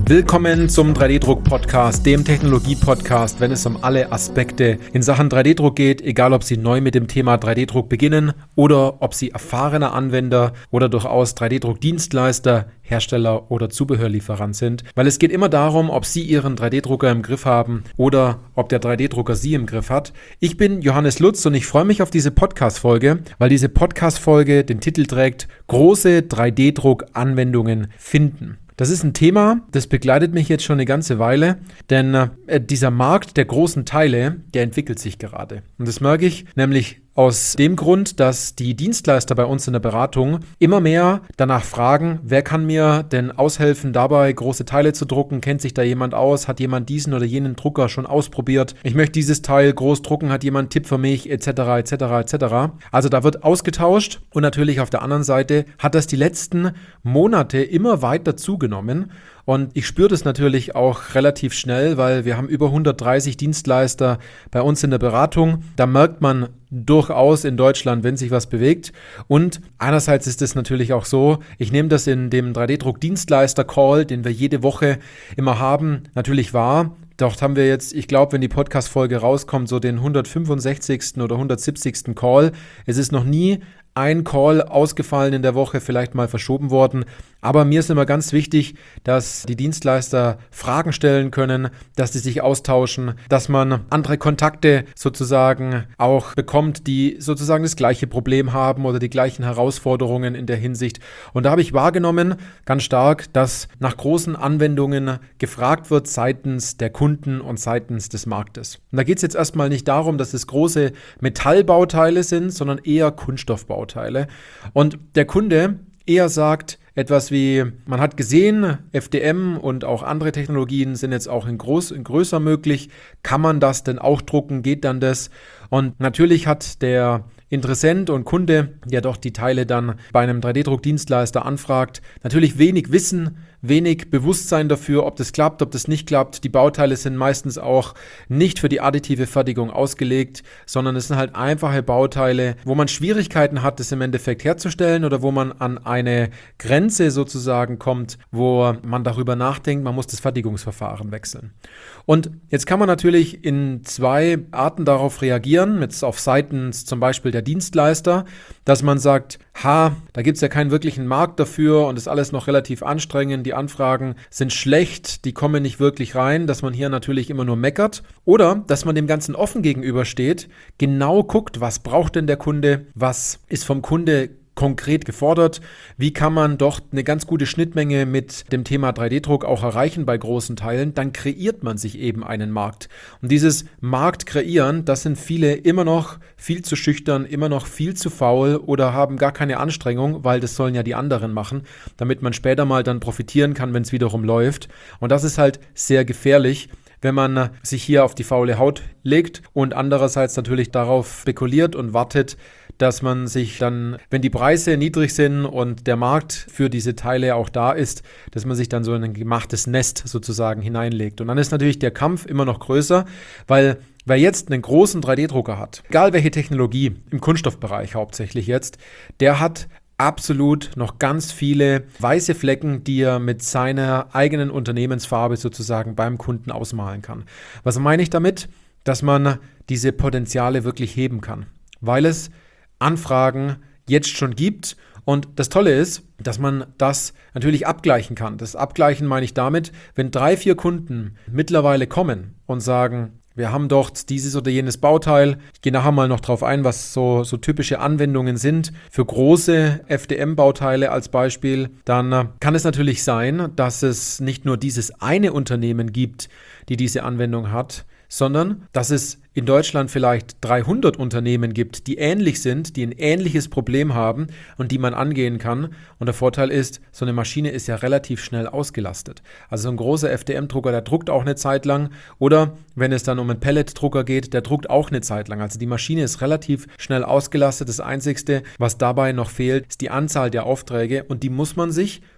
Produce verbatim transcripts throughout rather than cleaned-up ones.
Willkommen zum drei D-Druck-Podcast, dem Technologie-Podcast, wenn es um alle Aspekte in Sachen drei D-Druck geht, egal ob Sie neu mit dem Thema drei D-Druck beginnen oder ob Sie erfahrener Anwender oder durchaus drei D-Druck-Dienstleister, Hersteller oder Zubehörlieferant sind. Weil es geht immer darum, ob Sie Ihren drei D-Drucker im Griff haben oder ob der drei D-Drucker Sie im Griff hat. Ich bin Johannes Lutz und ich freue mich auf diese Podcast-Folge, weil diese Podcast-Folge den Titel trägt: Große drei D-Druck-Anwendungen finden. Das ist ein Thema, das begleitet mich jetzt schon eine ganze Weile, denn äh, dieser Markt der großen Teile, der entwickelt sich gerade. Und das merke ich nämlich aus dem Grund, dass die Dienstleister bei uns in der Beratung immer mehr danach fragen, wer kann mir denn aushelfen, dabei große Teile zu drucken? Kennt sich da jemand aus? Hat jemand diesen oder jenen Drucker schon ausprobiert? Ich möchte dieses Teil groß drucken, hat jemand einen Tipp für mich? Etc., etc., et cetera. Also da wird ausgetauscht und natürlich auf der anderen Seite hat das die letzten Monate immer weiter zugenommen. Und ich spüre das natürlich auch relativ schnell, weil wir haben über hundertdreißig Dienstleister bei uns in der Beratung. Da merkt man durchaus in Deutschland, wenn sich was bewegt. Und einerseits ist es natürlich auch so, ich nehme das in dem drei D-Druck-Dienstleister-Call, den wir jede Woche immer haben, natürlich wahr. Dort haben wir jetzt, ich glaube, wenn die Podcast-Folge rauskommt, so den hundertfünfundsechzigsten oder hundertsiebzigsten Call. Es ist noch nie ein Call ausgefallen in der Woche, vielleicht mal verschoben worden. Aber mir ist immer ganz wichtig, dass die Dienstleister Fragen stellen können, dass sie sich austauschen, dass man andere Kontakte sozusagen auch bekommt, die sozusagen das gleiche Problem haben oder die gleichen Herausforderungen in der Hinsicht. Und da habe ich wahrgenommen, ganz stark, dass nach großen Anwendungen gefragt wird seitens der Kunden und seitens des Marktes. Und da geht es jetzt erstmal nicht darum, dass es große Metallbauteile sind, sondern eher Kunststoffbauteile. Und der Kunde eher sagt etwas wie, man hat gesehen, F D M und auch andere Technologien sind jetzt auch in, groß, in größer möglich. Kann man das denn auch drucken? Geht dann das? Und natürlich hat der Interessent und Kunde, der doch die Teile dann bei einem drei D-Druck-Dienstleister anfragt, natürlich wenig Wissen, wenig Bewusstsein dafür, ob das klappt, ob das nicht klappt. Die Bauteile sind meistens auch nicht für die additive Fertigung ausgelegt, sondern es sind halt einfache Bauteile, wo man Schwierigkeiten hat, das im Endeffekt herzustellen oder wo man an eine Grenze sozusagen kommt, wo man darüber nachdenkt, man muss das Fertigungsverfahren wechseln. Und jetzt kann man natürlich in zwei Arten darauf reagieren, mit auf seitens zum Beispiel der Dienstleister, dass man sagt, ha, da gibt es ja keinen wirklichen Markt dafür und ist alles noch relativ anstrengend, die Anfragen sind schlecht, die kommen nicht wirklich rein, dass man hier natürlich immer nur meckert. Oder dass man dem Ganzen offen gegenübersteht, genau guckt, was braucht denn der Kunde, was ist vom Kunde konkret gefordert, wie kann man doch eine ganz gute Schnittmenge mit dem Thema drei D-Druck auch erreichen bei großen Teilen, dann kreiert man sich eben einen Markt. Und dieses Markt kreieren, das sind viele immer noch viel zu schüchtern, immer noch viel zu faul oder haben gar keine Anstrengung, weil das sollen ja die anderen machen, damit man später mal dann profitieren kann, wenn es wiederum läuft. Und das ist halt sehr gefährlich, wenn man sich hier auf die faule Haut legt und andererseits natürlich darauf spekuliert und wartet, dass man sich dann, wenn die Preise niedrig sind und der Markt für diese Teile auch da ist, dass man sich dann so in ein gemachtes Nest sozusagen hineinlegt. Und dann ist natürlich der Kampf immer noch größer, weil wer jetzt einen großen drei D-Drucker hat, egal welche Technologie, im Kunststoffbereich hauptsächlich jetzt, der hat absolut noch ganz viele weiße Flecken, die er mit seiner eigenen Unternehmensfarbe sozusagen beim Kunden ausmalen kann. Was meine ich damit? Dass man diese Potenziale wirklich heben kann, weil es Anfragen jetzt schon gibt. Und das Tolle ist, dass man das natürlich abgleichen kann. Das Abgleichen meine ich damit, wenn drei, vier Kunden mittlerweile kommen und sagen, wir haben dort dieses oder jenes Bauteil. Ich gehe nachher mal noch drauf ein, was so, so typische Anwendungen sind für große F D M-Bauteile als Beispiel. Dann kann es natürlich sein, dass es nicht nur dieses eine Unternehmen gibt, die diese Anwendung hat, sondern dass es in Deutschland vielleicht dreihundert Unternehmen gibt, die ähnlich sind, die ein ähnliches Problem haben und die man angehen kann. Und der Vorteil ist, so eine Maschine ist ja relativ schnell ausgelastet. Also so ein großer F D M-Drucker, der druckt auch eine Zeit lang. Oder wenn es dann um einen Pellet-Drucker geht, der druckt auch eine Zeit lang. Also die Maschine ist relativ schnell ausgelastet. Das Einzige, was dabei noch fehlt, ist die Anzahl der Aufträge. Und die muss man sich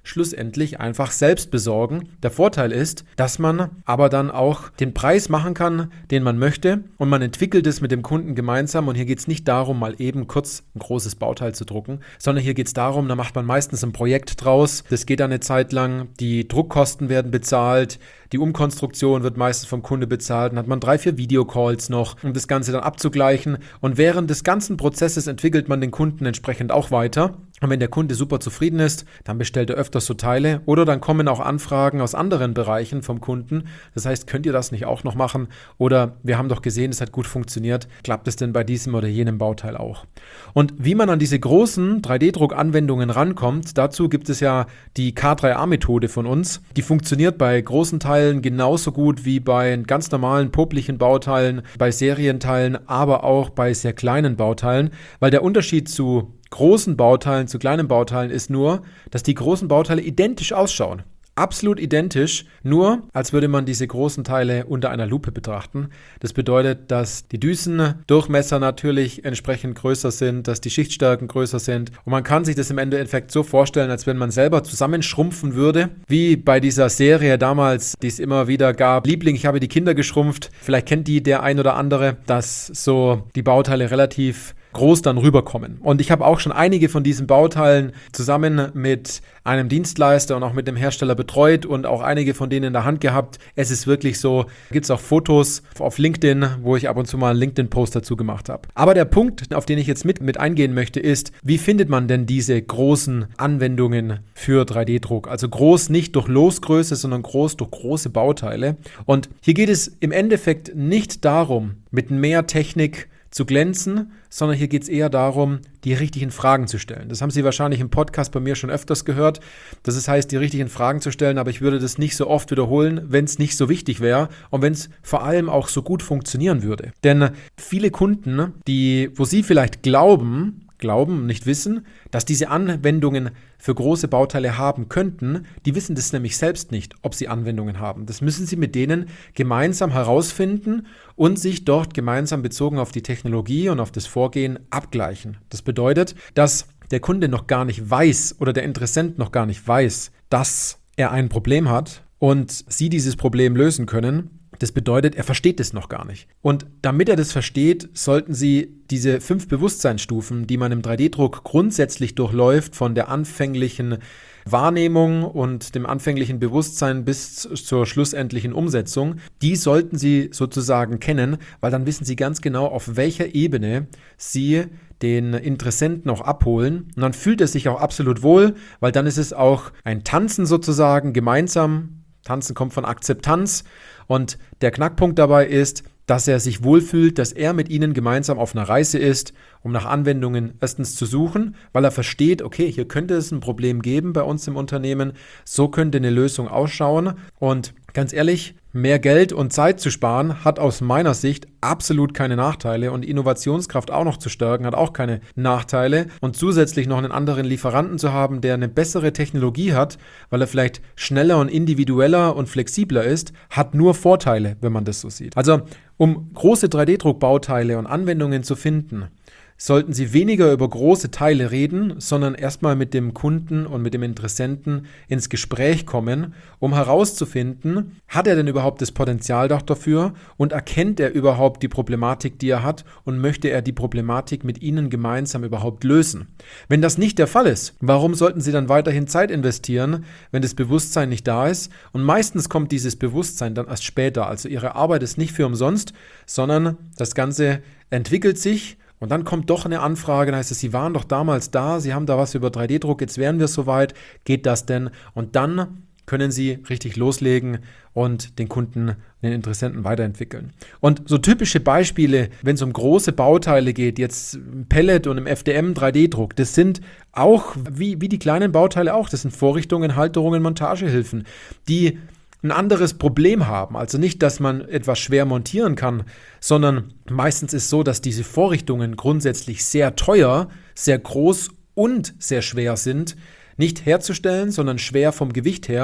schlussendlich einfach selbst besorgen. Der Vorteil ist, dass man aber dann auch den Preis machen kann, den man möchte und man entwickelt es mit dem Kunden gemeinsam und hier geht es nicht darum, mal eben kurz ein großes Bauteil zu drucken, sondern hier geht es darum, da macht man meistens ein Projekt draus, das geht dann eine Zeit lang, die Druckkosten werden bezahlt, die Umkonstruktion wird meistens vom Kunde bezahlt, dann hat man drei, vier Videocalls noch, um das Ganze dann abzugleichen und während des ganzen Prozesses entwickelt man den Kunden entsprechend auch weiter. Und wenn der Kunde super zufrieden ist, dann bestellt er öfters so Teile oder dann kommen auch Anfragen aus anderen Bereichen vom Kunden. Das heißt, könnt ihr das nicht auch noch machen? Oder wir haben doch gesehen, es hat gut funktioniert. Klappt es denn bei diesem oder jenem Bauteil auch? Und wie man an diese großen drei D Druck-Anwendungen rankommt, dazu gibt es ja die K drei A-Methode von uns. Die funktioniert bei großen Teilen genauso gut wie bei ganz normalen poplichen Bauteilen, bei Serienteilen, aber auch bei sehr kleinen Bauteilen, weil der Unterschied zu großen Bauteilen zu kleinen Bauteilen ist nur, dass die großen Bauteile identisch ausschauen. Absolut identisch, nur als würde man diese großen Teile unter einer Lupe betrachten. Das bedeutet, dass die Düsendurchmesser natürlich entsprechend größer sind, dass die Schichtstärken größer sind und man kann sich das im Endeffekt so vorstellen, als wenn man selber zusammenschrumpfen würde, wie bei dieser Serie damals, die es immer wieder gab. Liebling, ich habe die Kinder geschrumpft. Vielleicht kennt die der ein oder andere, dass so die Bauteile relativ groß dann rüberkommen. Und ich habe auch schon einige von diesen Bauteilen zusammen mit einem Dienstleister und auch mit dem Hersteller betreut und auch einige von denen in der Hand gehabt. Es ist wirklich so, gibt es auch Fotos auf LinkedIn, wo ich ab und zu mal einen LinkedIn-Post dazu gemacht habe. Aber der Punkt, auf den ich jetzt mit, mit eingehen möchte, ist, wie findet man denn diese großen Anwendungen für drei D Druck? Also groß nicht durch Losgröße, sondern groß durch große Bauteile. Und hier geht es im Endeffekt nicht darum, mit mehr Technik zu glänzen, sondern hier geht es eher darum, die richtigen Fragen zu stellen. Das haben Sie wahrscheinlich im Podcast bei mir schon öfters gehört. Das ist, heißt, die richtigen Fragen zu stellen, aber ich würde das nicht so oft wiederholen, wenn es nicht so wichtig wäre und wenn es vor allem auch so gut funktionieren würde. Denn viele Kunden, die, wo Sie vielleicht glauben, glauben, nicht wissen, dass diese Anwendungen für große Bauteile haben könnten, die wissen das nämlich selbst nicht, ob sie Anwendungen haben. Das müssen sie mit denen gemeinsam herausfinden und sich dort gemeinsam bezogen auf die Technologie und auf das Vorgehen abgleichen. Das bedeutet, dass der Kunde noch gar nicht weiß oder der Interessent noch gar nicht weiß, dass er ein Problem hat und sie dieses Problem lösen können. Das bedeutet, er versteht es noch gar nicht. Und damit er das versteht, sollten Sie diese fünf Bewusstseinsstufen, die man im drei D Druck grundsätzlich durchläuft, von der anfänglichen Wahrnehmung und dem anfänglichen Bewusstsein bis zur schlussendlichen Umsetzung, die sollten Sie sozusagen kennen, weil dann wissen Sie ganz genau, auf welcher Ebene Sie den Interessenten auch abholen. Und dann fühlt er sich auch absolut wohl, weil dann ist es auch ein Tanzen sozusagen gemeinsam. Tanzen kommt von Akzeptanz und der Knackpunkt dabei ist, dass er sich wohlfühlt, dass er mit ihnen gemeinsam auf einer Reise ist, um nach Anwendungen erstens zu suchen, weil er versteht, okay, hier könnte es ein Problem geben bei uns im Unternehmen, so könnte eine Lösung ausschauen und ganz ehrlich, mehr Geld und Zeit zu sparen hat aus meiner Sicht absolut keine Nachteile und Innovationskraft auch noch zu stärken hat auch keine Nachteile und zusätzlich noch einen anderen Lieferanten zu haben, der eine bessere Technologie hat, weil er vielleicht schneller und individueller und flexibler ist, hat nur Vorteile, wenn man das so sieht. Also um große drei D Druck-Bauteile und Anwendungen zu finden, sollten Sie weniger über große Teile reden, sondern erstmal mit dem Kunden und mit dem Interessenten ins Gespräch kommen, um herauszufinden, hat er denn überhaupt das Potenzial dafür und erkennt er überhaupt die Problematik, die er hat und möchte er die Problematik mit Ihnen gemeinsam überhaupt lösen. Wenn das nicht der Fall ist, warum sollten Sie dann weiterhin Zeit investieren, wenn das Bewusstsein nicht da ist? Und meistens kommt dieses Bewusstsein dann erst später. Also Ihre Arbeit ist nicht für umsonst, sondern das Ganze entwickelt sich. Und dann kommt doch eine Anfrage, dann heißt es, Sie waren doch damals da, Sie haben da was über drei D Druck, jetzt wären wir soweit, geht das denn? Und dann können Sie richtig loslegen und den Kunden, den Interessenten weiterentwickeln. Und so typische Beispiele, wenn es um große Bauteile geht, jetzt im Pellet und im F D M drei D Druck, das sind auch, wie, wie die kleinen Bauteile auch, das sind Vorrichtungen, Halterungen, Montagehilfen, die ein anderes Problem haben. Also nicht, dass man etwas schwer montieren kann, sondern meistens ist es so, dass diese Vorrichtungen grundsätzlich sehr teuer, sehr groß und sehr schwer sind, nicht herzustellen, sondern schwer vom Gewicht her.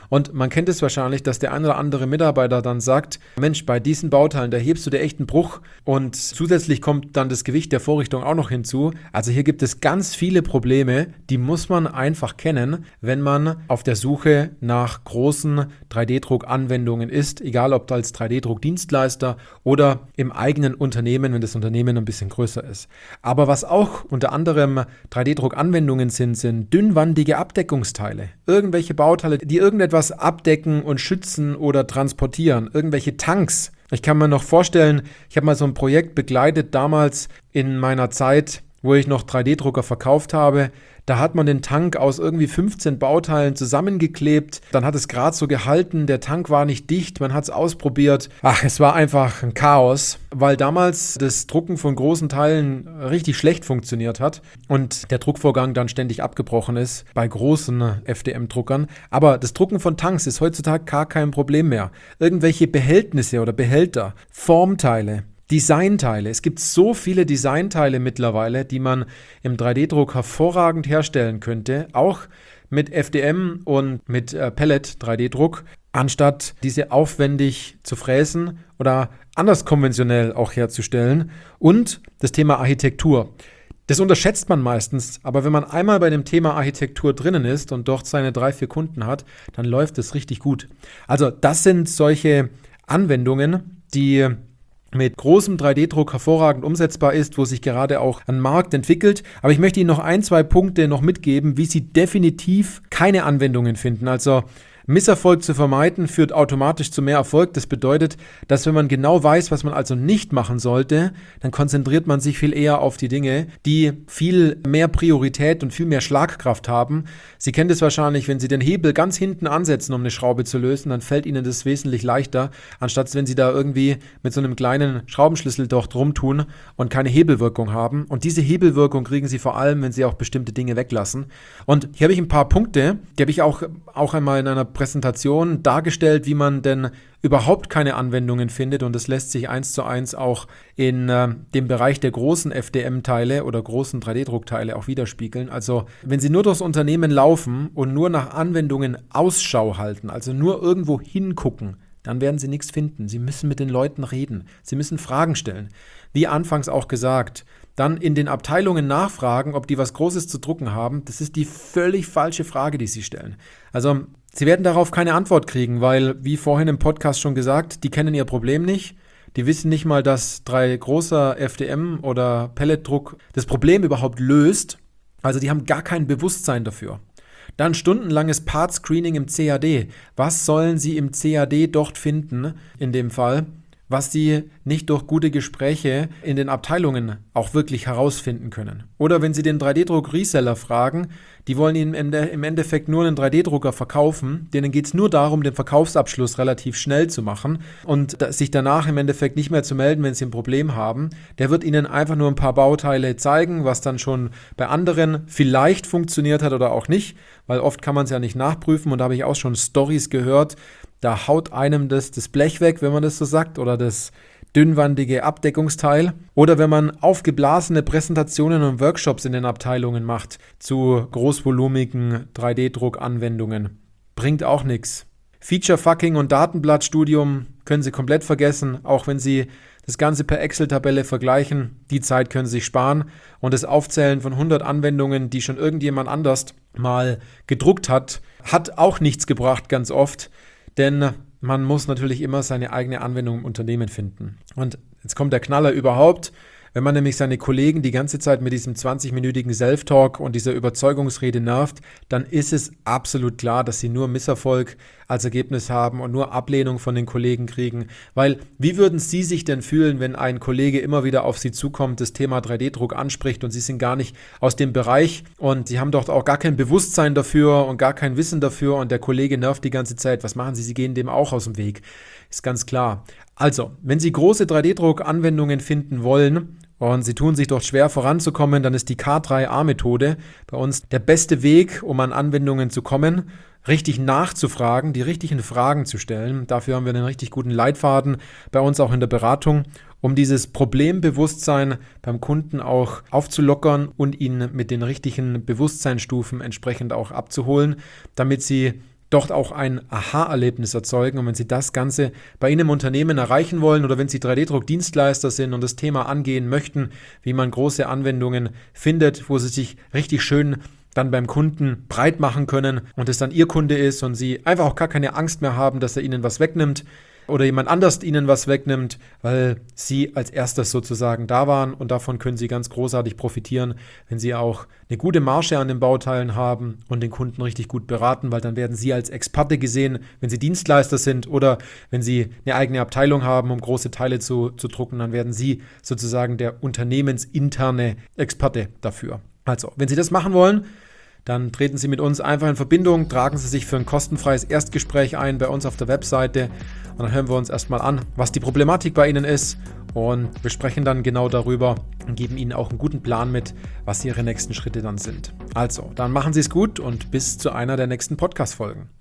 Und man kennt es wahrscheinlich, dass der ein oder andere Mitarbeiter dann sagt, Mensch, bei diesen Bauteilen, da hebst du dir echt einen Bruch und zusätzlich kommt dann das Gewicht der Vorrichtung auch noch hinzu. Also hier gibt es ganz viele Probleme, die muss man einfach kennen, wenn man auf der Suche nach großen drei D Druck-Anwendungen ist, egal ob als drei D Druck-Dienstleister oder im eigenen Unternehmen, wenn das Unternehmen ein bisschen größer ist. Aber was auch unter anderem drei D Druck-Anwendungen sind, sind dünnwandige Abdeckungsteile. Irgendwelche Bauteile, die irgendetwas abdecken und schützen oder transportieren. Irgendwelche Tanks. Ich kann mir noch vorstellen, ich habe mal so ein Projekt begleitet, damals in meiner Zeit, wo ich noch drei D Drucker verkauft habe. Da hat man den Tank aus irgendwie fünfzehn Bauteilen zusammengeklebt. Dann hat es gerade so gehalten, der Tank war nicht dicht, man hat es ausprobiert. Ach, es war einfach ein Chaos, weil damals das Drucken von großen Teilen richtig schlecht funktioniert hat und der Druckvorgang dann ständig abgebrochen ist bei großen F D M-Druckern. Aber das Drucken von Tanks ist heutzutage gar kein Problem mehr. Irgendwelche Behältnisse oder Behälter, Formteile, Designteile. Es gibt so viele Designteile mittlerweile, die man im drei D Druck hervorragend herstellen könnte, auch mit F D M und mit äh, Pellet drei D Druck, anstatt diese aufwendig zu fräsen oder anders konventionell auch herzustellen. Und das Thema Architektur. Das unterschätzt man meistens, aber wenn man einmal bei dem Thema Architektur drinnen ist und dort seine drei, vier Kunden hat, dann läuft es richtig gut. Also das sind solche Anwendungen, die mit großem drei D Druck hervorragend umsetzbar ist, wo sich gerade auch ein Markt entwickelt. Aber ich möchte Ihnen noch ein, zwei Punkte noch mitgeben, wie Sie definitiv keine Anwendungen finden. Also Misserfolg zu vermeiden führt automatisch zu mehr Erfolg. Das bedeutet, dass wenn man genau weiß, was man also nicht machen sollte, dann konzentriert man sich viel eher auf die Dinge, die viel mehr Priorität und viel mehr Schlagkraft haben. Sie kennen das wahrscheinlich, wenn Sie den Hebel ganz hinten ansetzen, um eine Schraube zu lösen, dann fällt Ihnen das wesentlich leichter, anstatt wenn Sie da irgendwie mit so einem kleinen Schraubenschlüssel dort rumtun und keine Hebelwirkung haben. Und diese Hebelwirkung kriegen Sie vor allem, wenn Sie auch bestimmte Dinge weglassen. Und hier habe ich ein paar Punkte, die habe ich auch, auch einmal in einer Präsentation dargestellt, wie man denn überhaupt keine Anwendungen findet, und das lässt sich eins zu eins auch in äh, dem Bereich der großen F D M-Teile oder großen drei D Druckteile auch widerspiegeln. Also wenn Sie nur durchs Unternehmen laufen und nur nach Anwendungen Ausschau halten, also nur irgendwo hingucken, dann werden Sie nichts finden. Sie müssen mit den Leuten reden. Sie müssen Fragen stellen. Wie anfangs auch gesagt, dann in den Abteilungen nachfragen, ob die was Großes zu drucken haben. Das ist die völlig falsche Frage, die Sie stellen. Also Sie werden darauf keine Antwort kriegen, weil, wie vorhin im Podcast schon gesagt, die kennen ihr Problem nicht. Die wissen nicht mal, dass drei großer F D M oder Pelletdruck das Problem überhaupt löst. Also die haben gar kein Bewusstsein dafür. Dann stundenlanges Part-Screening im C A D. Was sollen Sie im C A D dort finden, in dem Fall, was Sie nicht durch gute Gespräche in den Abteilungen auch wirklich herausfinden können? Oder wenn Sie den drei D Druck-Reseller fragen, die wollen Ihnen im Endeffekt nur einen drei D Drucker verkaufen, denen geht es nur darum, den Verkaufsabschluss relativ schnell zu machen und sich danach im Endeffekt nicht mehr zu melden, wenn Sie ein Problem haben. Der wird Ihnen einfach nur ein paar Bauteile zeigen, was dann schon bei anderen vielleicht funktioniert hat oder auch nicht, weil oft kann man es ja nicht nachprüfen, und da habe ich auch schon Storys gehört, da haut einem das, das Blech weg, wenn man das so sagt, oder das dünnwandige Abdeckungsteil. Oder wenn man aufgeblasene Präsentationen und Workshops in den Abteilungen macht zu großvolumigen drei D Druck-Anwendungen. Bringt auch nichts. Feature-Fucking und Datenblattstudium können Sie komplett vergessen, auch wenn Sie das Ganze per Excel-Tabelle vergleichen. Die Zeit können Sie sich sparen, und das Aufzählen von hundert Anwendungen, die schon irgendjemand anders mal gedruckt hat, hat auch nichts gebracht ganz oft, denn man muss natürlich immer seine eigene Anwendung im Unternehmen finden. Und jetzt kommt der Knaller überhaupt. Wenn man nämlich seine Kollegen die ganze Zeit mit diesem zwanzig-minütigen Self-Talk und dieser Überzeugungsrede nervt, dann ist es absolut klar, dass sie nur Misserfolg als Ergebnis haben und nur Ablehnung von den Kollegen kriegen. Weil, wie würden Sie sich denn fühlen, wenn ein Kollege immer wieder auf Sie zukommt, das Thema drei D Druck anspricht, und Sie sind gar nicht aus dem Bereich und Sie haben doch auch gar kein Bewusstsein dafür und gar kein Wissen dafür, und der Kollege nervt die ganze Zeit. Was machen Sie? Sie gehen dem auch aus dem Weg. Ist ganz klar. Also, wenn Sie große drei D Druck-Anwendungen finden wollen und Sie tun sich dort schwer voranzukommen, dann ist die K drei A Methode bei uns der beste Weg, um an Anwendungen zu kommen, richtig nachzufragen, die richtigen Fragen zu stellen. Dafür haben wir einen richtig guten Leitfaden bei uns auch in der Beratung, um dieses Problembewusstsein beim Kunden auch aufzulockern und ihn mit den richtigen Bewusstseinsstufen entsprechend auch abzuholen, damit Sie dort auch ein Aha-Erlebnis erzeugen. Und wenn Sie das Ganze bei Ihnen im Unternehmen erreichen wollen oder wenn Sie drei D-Druck-Dienstleister sind und das Thema angehen möchten, wie man große Anwendungen findet, wo Sie sich richtig schön dann beim Kunden breit machen können und es dann Ihr Kunde ist und Sie einfach auch gar keine Angst mehr haben, dass er Ihnen was wegnimmt oder jemand anders Ihnen was wegnimmt, weil Sie als erstes sozusagen da waren, und davon können Sie ganz großartig profitieren, wenn Sie auch eine gute Marge an den Bauteilen haben und den Kunden richtig gut beraten, weil dann werden Sie als Experte gesehen, wenn Sie Dienstleister sind oder wenn Sie eine eigene Abteilung haben, um große Teile zu, zu drucken, dann werden Sie sozusagen der unternehmensinterne Experte dafür. Also, wenn Sie das machen wollen, dann treten Sie mit uns einfach in Verbindung, tragen Sie sich für ein kostenfreies Erstgespräch ein bei uns auf der Webseite und dann hören wir uns erstmal an, was die Problematik bei Ihnen ist, und wir sprechen dann genau darüber und geben Ihnen auch einen guten Plan mit, was Ihre nächsten Schritte dann sind. Also, dann machen Sie es gut und bis zu einer der nächsten Podcast-Folgen.